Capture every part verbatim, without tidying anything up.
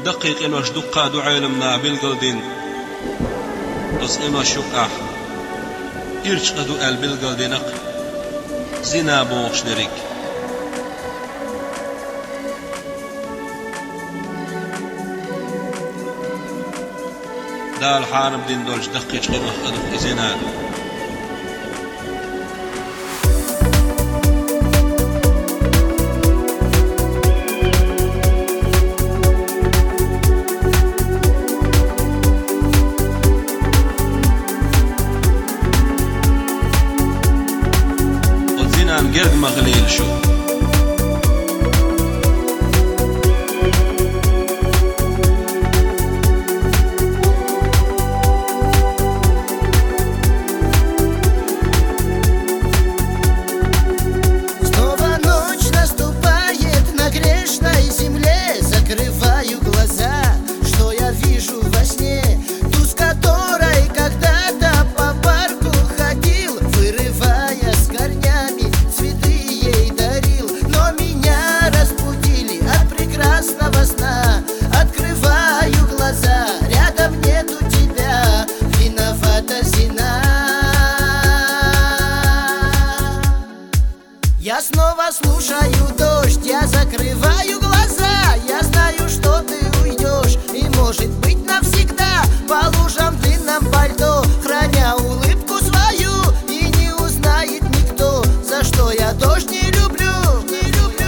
دقيق إنوش دقا دعالمنا بالقلدين بس إنوش يقع إرش قدو أل بالقلدينق زنا بوغش نريك دال حارب دين دولش دقيق إنوش قدو زنا قرد مغليل شو Снова ночь наступает на грешной земле. Закрываю глаза, что я вижу во сне? Ту, с которой когда-то по парку ходил, вырывая с корнями цветы ей дарил. Но меня разбудили от прекрасного сна. Открываю глаза, рядом нету тебя, виновата зина. Я снова слушаю дождь, я закрываю глаза. Я знаю, что ты уйдешь, и может быть навсегда. По лужам в длинном пальто, храня улыбку свою, и не узнает никто, за что я дождь не люблю, не люблю.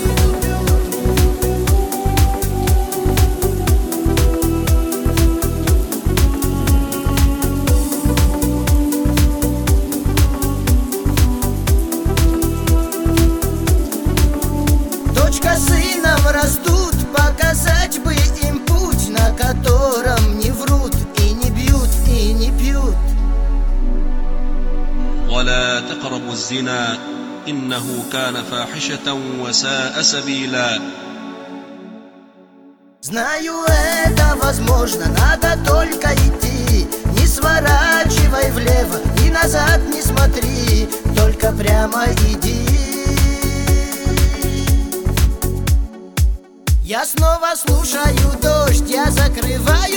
Дочка с сыном растут, показать бы им путь, на котором не врут и не бьют, и не пьют. ولا تقربوا الزنا إنه كان فاحشة وساء سبيلا. Знаю, это возможно, надо только идти. Не сворачивай влево и назад не смотри, только прямо иди. Я снова слушаю дождь, я закрываю